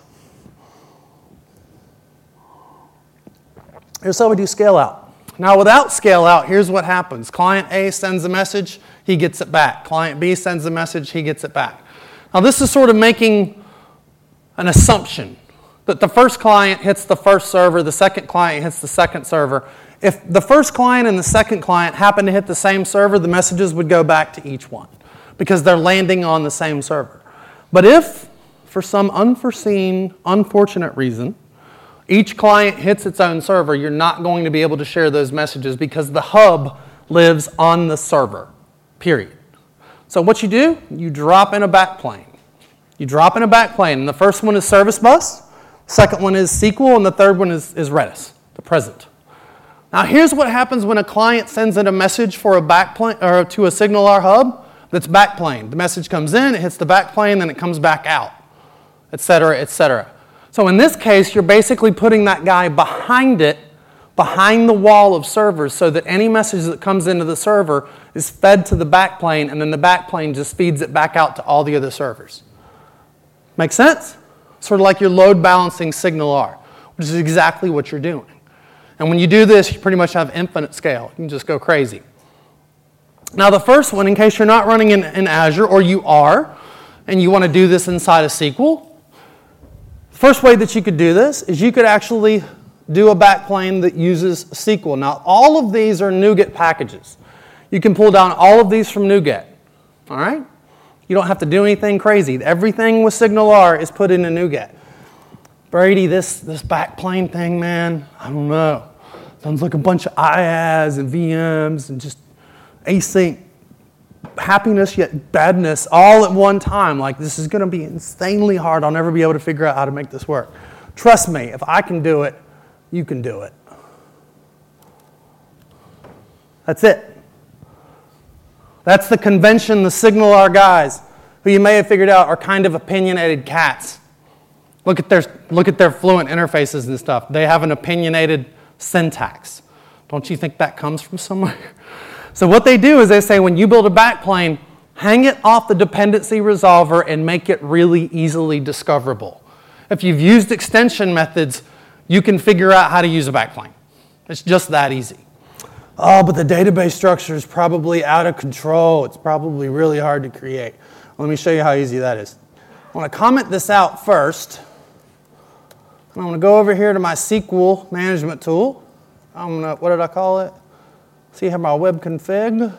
Here's how we do scale out. Now, without scale out, here's what happens. Client A sends a message, he gets it back. Client B sends a message, he gets it back. Now, this is sort of making an assumption that the first client hits the first server, the second client hits the second server. If the first client and the second client happen to hit the same server, the messages would go back to each one because they're landing on the same server. But if, for some unforeseen, unfortunate reason, each client hits its own server, you're not going to be able to share those messages because the hub lives on the server, period. So what you do, you drop in a backplane. You drop in a backplane, and the first one is Service Bus, the second one is SQL, and the third one is Redis, the present. Now here's what happens when a client sends in a message for a backplane or to a SignalR hub that's backplane. The message comes in, it hits the backplane, then it comes back out, et cetera, et cetera. So in this case, you're basically putting that guy behind it, behind the wall of servers, so that any message that comes into the server is fed to the backplane, and then the backplane just feeds it back out to all the other servers. Make sense? Sort of like you're load balancing SignalR, which is exactly what you're doing. And when you do this, you pretty much have infinite scale. You can just go crazy. Now the first one, in case you're not running in Azure, or you are, and you want to do this inside of SQL, first way that you could do this is you could actually do a backplane that uses SQL. Now, all of these are NuGet packages. You can pull down all of these from NuGet. All right? You don't have to do anything crazy. Everything with SignalR is put into NuGet. Brady, this backplane thing, man, I don't know. Sounds like a bunch of IaaS and VMs and just async happiness yet badness all at one time. Like, this is going to be insanely hard. I'll never be able to figure out how to make this work. Trust me, if I can do it, you can do it. That's it. That's the convention, the signal our guys, who you may have figured out are kind of opinionated cats. Look at their fluent interfaces and stuff. They have an opinionated syntax. Don't you think that comes from somewhere? So what they do is they say when you build a backplane, hang it off the dependency resolver and make it really easily discoverable. If you've used extension methods, you can figure out how to use a backplane. It's just that easy. Oh, but the database structure is probably out of control. It's probably really hard to create. Let me show you how easy that is. I want to comment this out first. I'm going to go over here to my SQL management tool. What did I call it? See how my web config.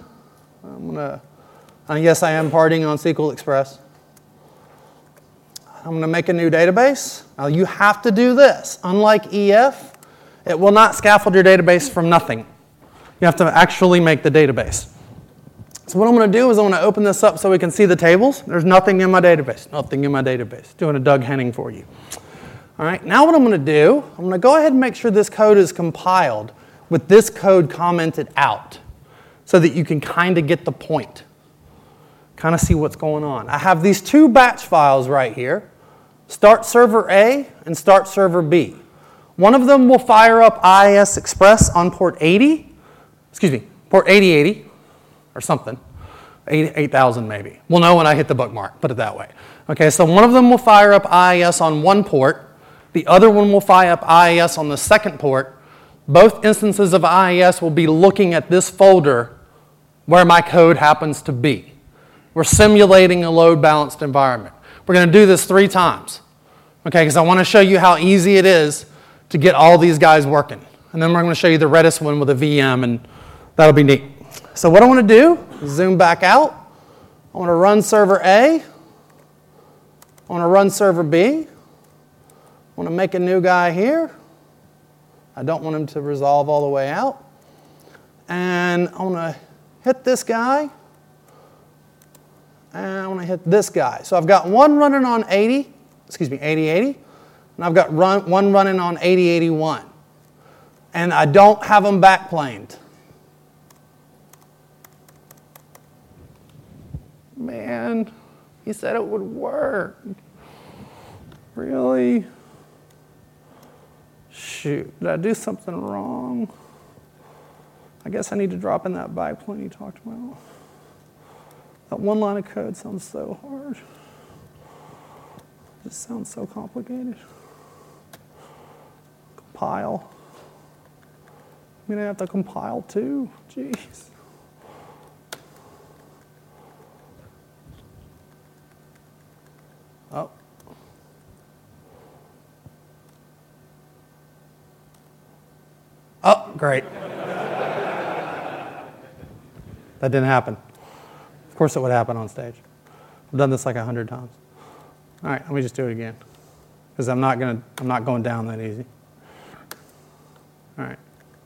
Yes, I am partying on SQL Express. I'm going to make a new database. Now you have to do this. Unlike EF, it will not scaffold your database from nothing. You have to actually make the database. So what I'm going to do is I'm going to open this up so we can see the tables. There's nothing in my database. Nothing in my database. Doing a Doug Henning for you. All right, now what I'm going to do, I'm going to go ahead and make sure this code is compiled with this code commented out so that you can kind of get the point. Kind of see what's going on. I have these two batch files right here, start server A and start server B. One of them will fire up IIS Express on port 80, port 8080 or something, 8000 maybe. We'll know when I hit the bookmark, put it that way. Okay, so one of them will fire up IIS on one port, the other one will fire up IIS on the second port. Both instances of IIS will be looking at this folder where my code happens to be. We're simulating a load-balanced environment. We're going to do this 3 times, okay, because I want to show you how easy it is to get all these guys working. And then we're going to show you the Redis one with a VM, and that'll be neat. So what I want to do is zoom back out. I want to run server A. I want to run server B. I want to make a new guy here. I don't want him to resolve all the way out. And I want to hit this guy. And I want to hit this guy. So I've got one running on 8080. And I've got one running on 8081. And I don't have them backplaned. Man, he said it would work. Really? Shoot, did I do something wrong? I guess I need to drop in that backplane you talked about. That one line of code sounds so hard. It just sounds so complicated. Compile. I'm gonna have to compile too. Jeez. Oh. Oh, great. That didn't happen. Of course it would happen on stage. I've done this like 100 times. All right, let me just do it again. Because I'm not going down that easy. All right.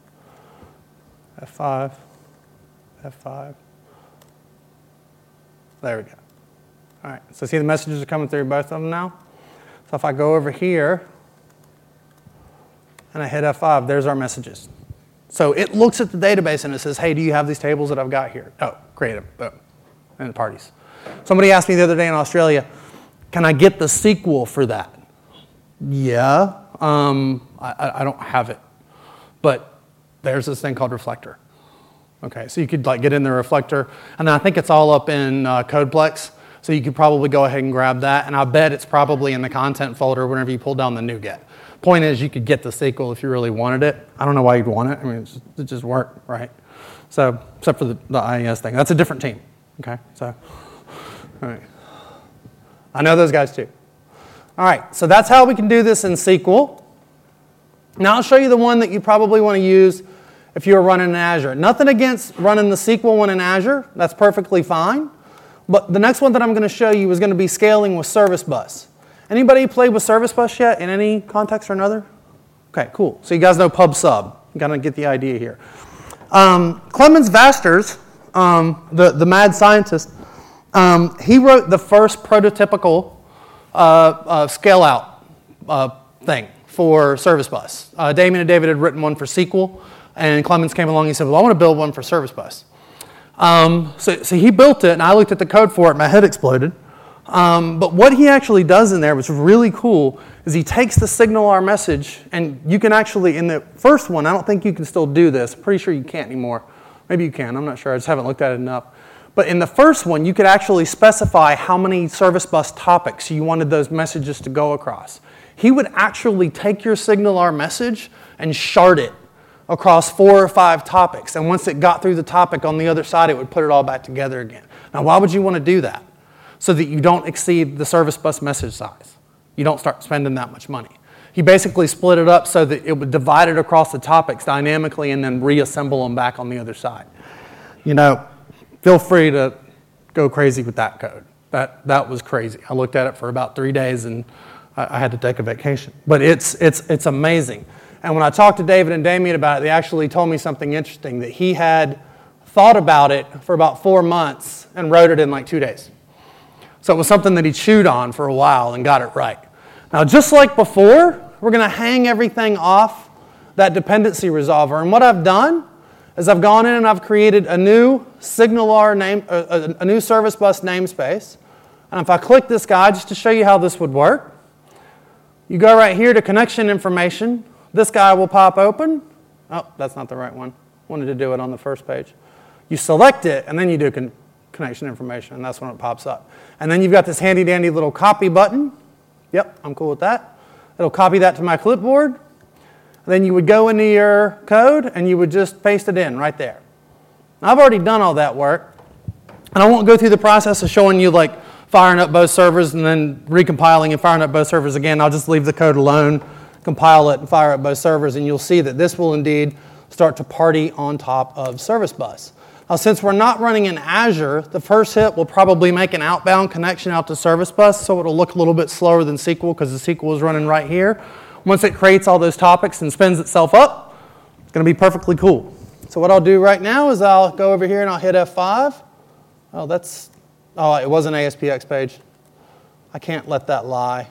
F5. F5. There we go. All right, so see the messages are coming through both of them now? So if I go over here and I hit F5, there's our messages. So it looks at the database and it says, hey, do you have these tables that I've got here? Oh, create them, boom, and parties. Somebody asked me the other day in Australia, can I get the SQL for that? Yeah, I don't have it. But there's this thing called Reflector. Okay, so you could get in the Reflector, and then I think it's all up in Codeplex. So you could probably go ahead and grab that, and I bet it's probably in the content folder whenever you pull down the NuGet. Point is, you could get the SQL if you really wanted it. I don't know why you'd want it. I mean, it just worked, right? So, except for the IIS thing. That's a different team, okay? So, all right. I know those guys too. All right, so that's how we can do this in SQL. Now I'll show you the one that you probably want to use if you're running in Azure. Nothing against running the SQL one in Azure. That's perfectly fine. But the next one that I'm going to show you is going to be scaling with Service Bus. Anybody played with Service Bus yet in any context or another? Okay, cool. So you guys know PubSub. You got to get the idea here. Clemens Vasters, the mad scientist, he wrote the first prototypical scale-out thing for Service Bus. Damien and David had written one for SQL, and Clemens came along and he said, well, I want to build one for Service Bus. So he built it, and I looked at the code for it, my head exploded. But what he actually does in there, which is really cool, is he takes the SignalR message, and you can actually, in the first one, I don't think you can still do this. I'm pretty sure you can't anymore. Maybe you can, I'm not sure, I just haven't looked at it enough. But in the first one, you could actually specify how many Service Bus topics you wanted those messages to go across. He would actually take your SignalR message and shard it across 4 or 5 topics. And once it got through the topic on the other side, it would put it all back together again. Now, why would you want to do that? So that you don't exceed the Service Bus message size. You don't start spending that much money. He basically split it up so that it would divide it across the topics dynamically and then reassemble them back on the other side. You know, feel free to go crazy with that code. That was crazy. I looked at it for about 3 days and I had to take a vacation. But it's amazing. And when I talked to David and Damien about it, they actually told me something interesting, that he had thought about it for about 4 months and wrote it in like 2 days. So it was something that he chewed on for a while and got it right. Now, just like before, we're going to hang everything off that dependency resolver. And what I've done is I've gone in and I've created a new SignalR name, a new Service Bus namespace. And if I click this guy, just to show you how this would work, you go right here to connection information. This guy will pop open. Oh, that's not the right one. Wanted to do it on the first page. You select it, and then you do connection information, and that's when it pops up. And then you've got this handy-dandy little copy button. Yep, I'm cool with that. It'll copy that to my clipboard. And then you would go into your code, and you would just paste it in right there. Now, I've already done all that work, and I won't go through the process of showing you like firing up both servers and then recompiling and firing up both servers again. I'll just leave the code alone, compile it, and fire up both servers, and you'll see that this will indeed start to party on top of Service Bus. Now, since we're not running in Azure, the first hit will probably make an outbound connection out to Service Bus, so it'll look a little bit slower than SQL because the SQL is running right here. Once it creates all those topics and spins itself up, it's going to be perfectly cool. So what I'll do right now is I'll go over here and I'll hit F5. It was an ASPX page. I can't let that lie.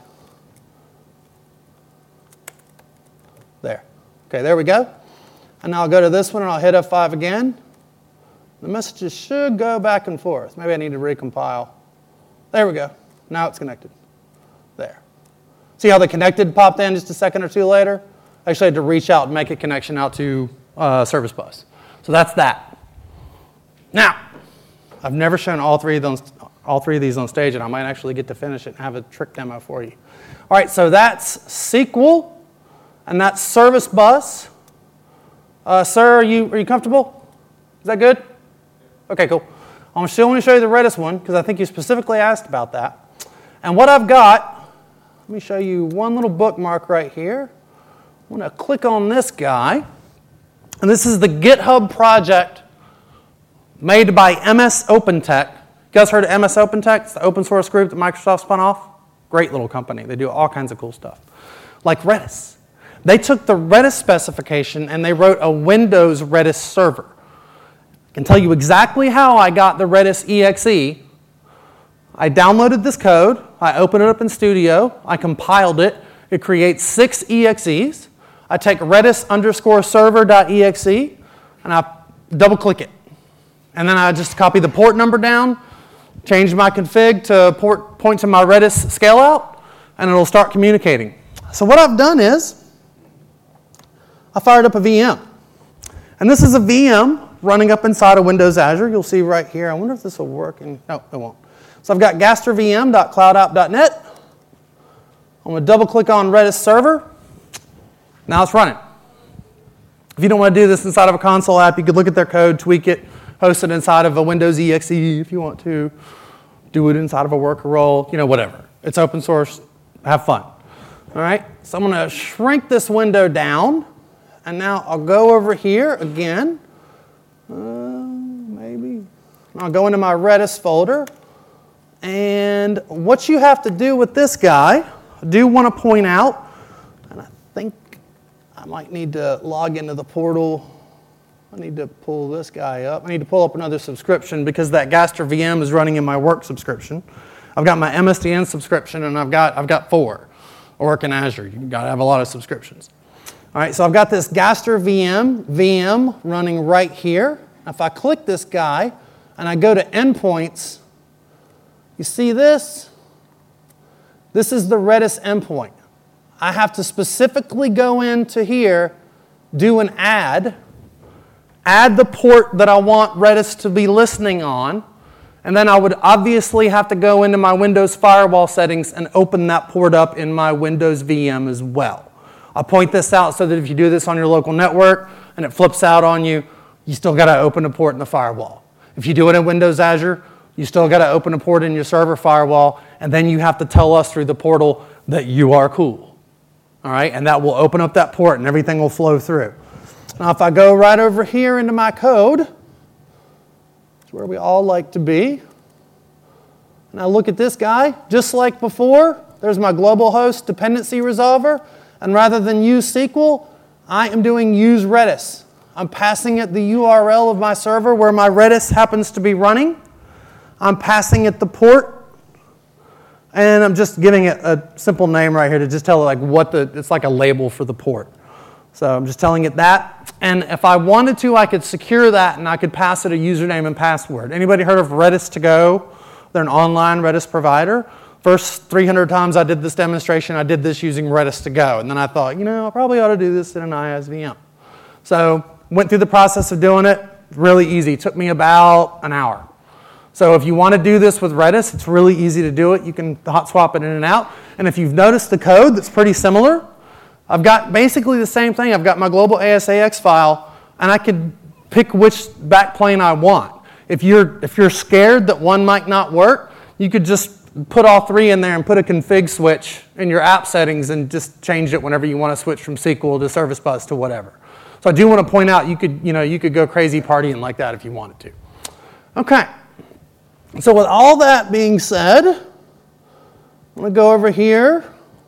There. Okay, there we go. And now I'll go to this one and I'll hit F5 again. The messages should go back and forth. Maybe I need to recompile. There we go. Now it's connected. There. See how the connected popped in just a second or two later? I actually had to reach out and make a connection out to Service Bus. So that's that. Now, I've never shown all three of these on stage, and I might actually get to finish it and have a trick demo for you. All right, so that's SQL, and that's Service Bus. Sir, are you comfortable? Is that good? Okay, cool. I'm still going to show you the Redis one because I think you specifically asked about that. And what I've got, let me show you one little bookmark right here. I'm going to click on this guy. And this is the GitHub project made by MS OpenTech. You guys heard of MS OpenTech? It's the open source group that Microsoft spun off. Great little company. They do all kinds of cool stuff. Like Redis. They took the Redis specification and they wrote a Windows Redis server. I can tell you exactly how I got the Redis exe. I downloaded this code. I opened it up in Studio. I compiled it. It creates 6 exes. I take redis_server.exe and I double click it. And then I just copy the port number down, change my config to point to my Redis scale out, and it'll start communicating. So what I've done is I fired up a VM. And this is a VM running up inside of Windows Azure. You'll see right here. I wonder if this will work. No, it won't. So I've got gastervm.cloudapp.net. I'm going to double click on Redis server. Now it's running. If you don't want to do this inside of a console app, you could look at their code, tweak it, host it inside of a Windows exe if you want to. Do it inside of a worker role, whatever. It's open source. Have fun. All right, so I'm going to shrink this window down. And now I'll go over here again. Maybe. I'll go into my Redis folder. And what you have to do with this guy, I do want to point out, and I think I might need to log into the portal. I need to pull this guy up. I need to pull up another subscription because that Gaster VM is running in my work subscription. I've got my MSDN subscription, and I've got 4. or work in Azure. You've got to have a lot of subscriptions. All right, so I've got this Gaster VM running right here. If I click this guy and I go to endpoints, you see this? This is the Redis endpoint. I have to specifically go into here, do an add the port that I want Redis to be listening on, and then I would obviously have to go into my Windows firewall settings and open that port up in my Windows VM as well. I'll point this out so that if you do this on your local network and it flips out on you, you still got to open a port in the firewall. If you do it in Windows Azure, you still got to open a port in your server firewall, and then you have to tell us through the portal that you are cool. All right, and that will open up that port and everything will flow through. Now, if I go right over here into my code, it's where we all like to be, and I look at this guy, just like before, there's my global host dependency resolver, and rather than use SQL, I am doing use Redis. I'm passing it the URL of my server where my Redis happens to be running. I'm passing it the port, and I'm just giving it a simple name right here to just tell it like it's like a label for the port. So I'm just telling it that. And if I wanted to, I could secure that and I could pass it a username and password. Anybody heard of Redis to Go? They're an online Redis provider. First 300 times I did this demonstration, I did this using Redis to Go. And then I thought, I probably ought to do this in an IaaS VM. So went through the process of doing it. Really easy. It took me about an hour. So if you want to do this with Redis, it's really easy to do it. You can hot swap it in and out. And if you've noticed the code that's pretty similar, I've got basically the same thing. I've got my global ASAX file, and I could pick which backplane I want. If you're scared that one might not work, you could just put all three in there and put a config switch in your app settings and just change it whenever you want to switch from SQL to Service Bus to whatever. So I do want to point out you could go crazy partying like that if you wanted to. Okay. So with all that being said, I'm going to go over here.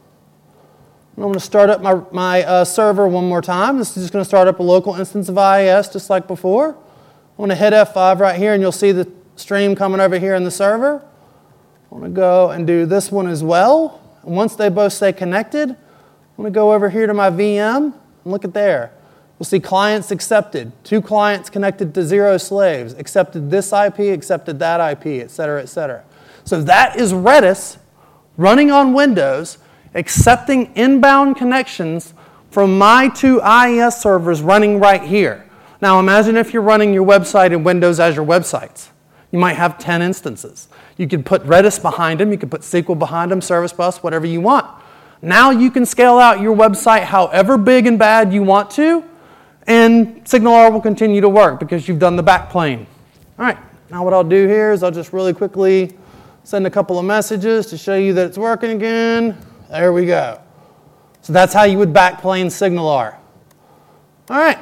I'm going to start up my server one more time. This is just going to start up a local instance of IIS just like before. I'm going to hit F5 right here, and you'll see the stream coming over here in the server. I'm going to go and do this one as well. And once they both stay connected, I'm going to go over here to my VM and look at there. We'll see clients accepted. 2 clients connected to 0 slaves. Accepted this IP, accepted that IP, et cetera, et cetera. So that is Redis running on Windows, accepting inbound connections from my 2 IES servers running right here. Now imagine if you're running your website in Windows Azure Websites. You might have 10 instances. You could put Redis behind them. You could put SQL behind them, Service Bus, whatever you want. Now you can scale out your website however big and bad you want to, and SignalR will continue to work because you've done the backplane. All right, now what I'll do here is I'll just really quickly send a couple of messages to show you that it's working again. There we go. So that's how you would backplane SignalR. All right,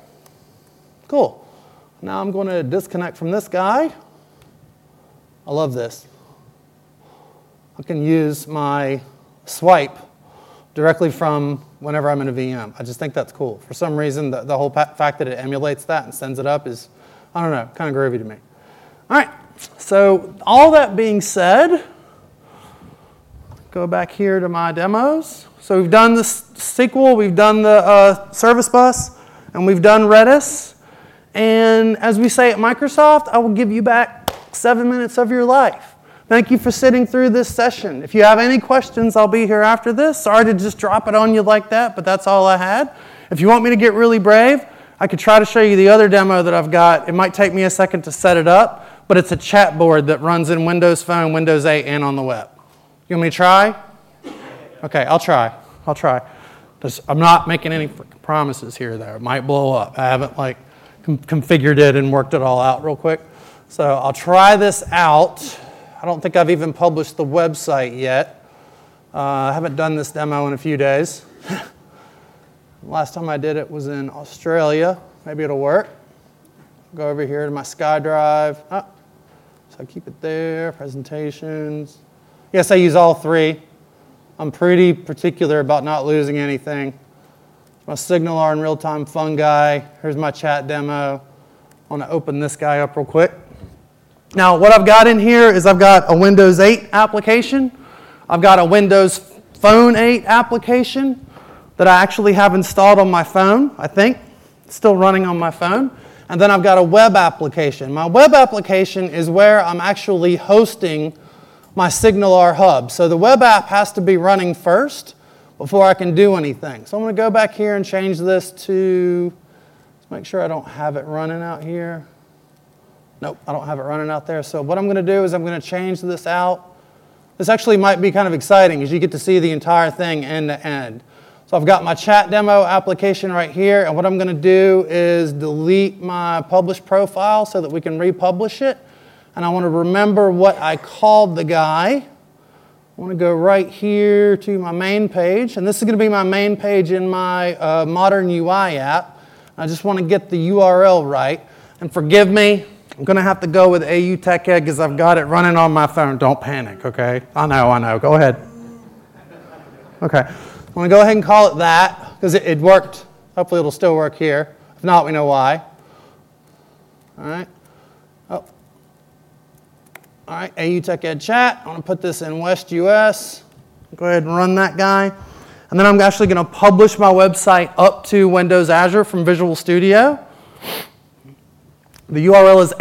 cool. Now I'm going to disconnect from this guy. I love this. I can use my swipe directly from whenever I'm in a VM. I just think that's cool. For some reason, the whole fact that it emulates that and sends it up is, I don't know, kind of groovy to me. All right, so all that being said, go back here to my demos. So we've done the SQL, we've done the Service Bus, and we've done Redis. And as we say at Microsoft, I will give you back 7 minutes of your life. Thank you for sitting through this session. If you have any questions, I'll be here after this. Sorry to just drop it on you like that, but that's all I had. If you want me to get really brave, I could try to show you the other demo that I've got. It might take me a second to set it up, but it's a chat board that runs in Windows Phone, Windows 8, and on the web. You want me to try? Okay, I'll try. I'm not making any promises here, though. It might blow up. I haven't configured it and worked it all out real quick. So I'll try this out. I don't think I've even published the website yet. I haven't done this demo in a few days. Last time I did it was in Australia. Maybe it'll work. Go over here to my SkyDrive. So I keep it there, presentations. Yes, I use all 3. I'm pretty particular about not losing anything. My SignalR and real-time fungi. Here's my chat demo. I want to open this guy up real quick. Now, what I've got in here is I've got a Windows 8 application. I've got a Windows Phone 8 application that I actually have installed on my phone, I think. It's still running on my phone. And then I've got a web application. My web application is where I'm actually hosting my SignalR hub. So the web app has to be running first before I can do anything. So I'm going to go back here and change this to, let's make sure I don't have it running out here. Nope, I don't have it running out there. So what I'm going to do is I'm going to change this out. This actually might be kind of exciting as you get to see the entire thing end to end. So I've got my chat demo application right here, and what I'm going to do is delete my published profile so that we can republish it. And I want to remember what I called the guy. I want to go right here to my main page, and this is going to be my main page in my Modern UI app. I just want to get the URL right. And forgive me, I'm going to have to go with AU Tech Ed because I've got it running on my phone. Don't panic, okay? I know. Go ahead. Okay. I'm going to go ahead and call it that because it worked. Hopefully it'll still work here. If not, we know why. All right. Oh. All right, AU Tech Ed chat. I'm going to put this in West US. Go ahead and run that guy. And then I'm actually going to publish my website up to Windows Azure from Visual Studio. The URL is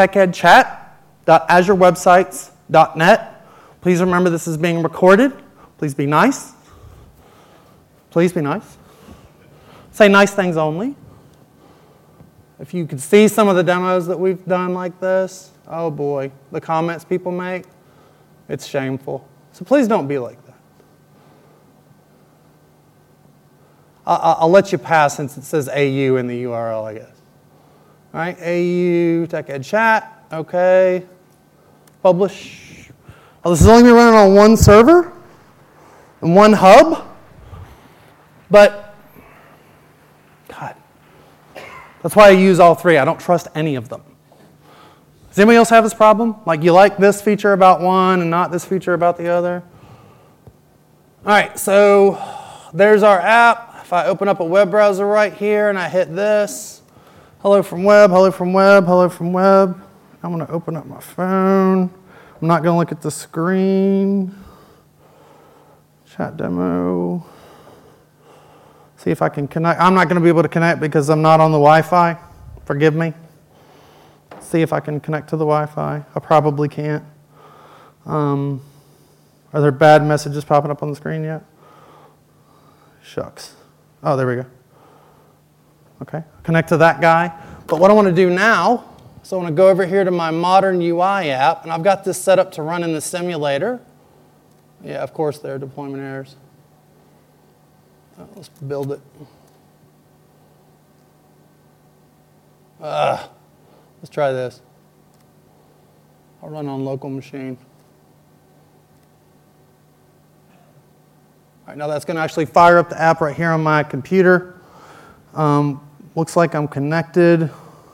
autechedchat.azurewebsites.net. Please remember this is being recorded. Please be nice. Please be nice. Say nice things only. If you could see some of the demos that we've done like this, oh boy, the comments people make, it's shameful. So please don't be like that. I'll let you pass since it says AU in the URL, I guess. All right, AU Tech Ed chat, okay. Publish. Oh, this is only going to be running on one server and one hub, but God, that's why I use all three. I don't trust any of them. Does anybody else have this problem? Like you like this feature about one and not this feature about the other? All right, so there's our app. If I open up a web browser right here and I hit this, hello from web, hello from web, hello from web. I'm going to open up my phone. I'm not going to look at the screen. Chat demo. See if I can connect. I'm not going to be able to connect because I'm not on the Wi-Fi. Forgive me. See if I can connect to the Wi-Fi. I probably can't. Are there bad messages popping up on the screen yet? Shucks. Oh, there we go. Okay, connect to that guy. But what I want to do now, so I want to go over here to my Modern UI app, and I've got this set up to run in the simulator. Yeah, of course there are deployment errors. Let's build it. Let's try this. I'll run on local machine. All right, now that's going to actually fire up the app right here on my computer. Looks like I'm connected.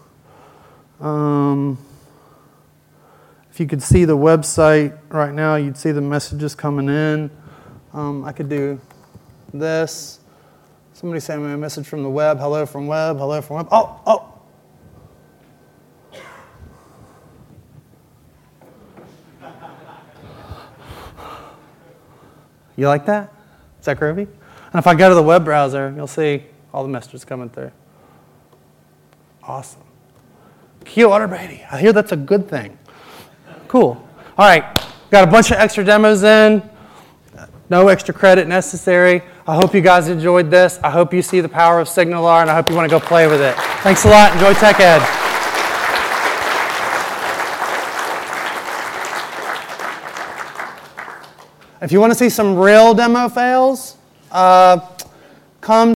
If you could see the website right now, you'd see the messages coming in. I could do this. Somebody sent me a message from the web. Hello from web. Hello from web. Oh. You like that? Is that groovy? And if I go to the web browser, you'll see all the messages coming through. Awesome. Q Otter Brady. I hear that's a good thing. Cool. All right. Got a bunch of extra demos in. No extra credit necessary. I hope you guys enjoyed this. I hope you see the power of SignalR, and I hope you want to go play with it. Thanks a lot. Enjoy Tech Ed. If you want to see some real demo fails, come